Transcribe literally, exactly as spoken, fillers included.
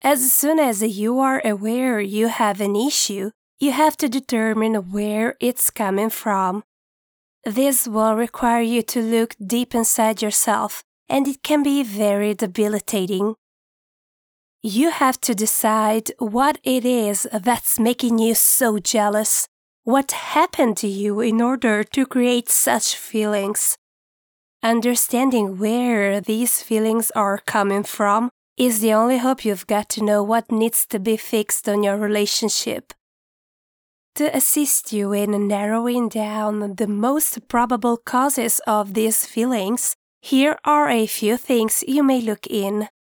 As soon as you are aware you have an issue, you have to determine where it's coming from. This will require you to look deep inside yourself, and it can be very debilitating. You have to decide what it is that's making you so jealous. What happened to you in order to create such feelings? Understanding where these feelings are coming from is the only hope you've got to know what needs to be fixed on your relationship. To assist you in narrowing down the most probable causes of these feelings, here are a few things you may look in.